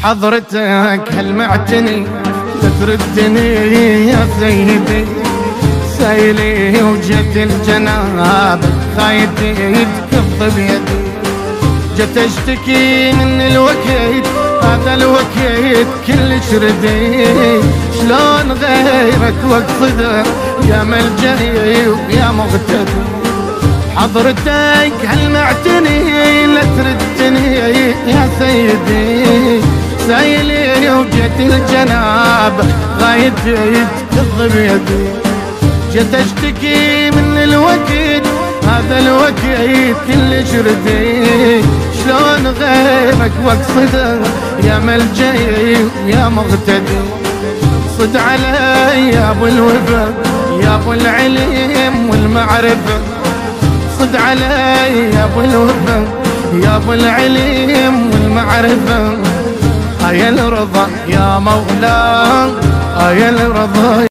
حضرتك هل معتني تردني يا سيدي، سايلي وجت الجناب خايتي تكف بيدي، جت اشتكي من الوكيد هذا الوكيد كلش ردي، شلون غيرك واقصده يا ملجئي ويا مغتدي. حضرتك هل معتني لا تردني يا سيدي، سايلي وجت الجناب غايتي تكف بيدي، جت اشتكي من الوكيد هذا الوكيد كلش ردي، شلون غيرك واقصده يا ملجئي ويا مغتدي. صد علي يا ابو الوفا يا ابو العلم والمعرفه، صد علي يا ابو الوفا يا ابو العلم والمعرفه، يا الرضا يا مولاي يا الرضا.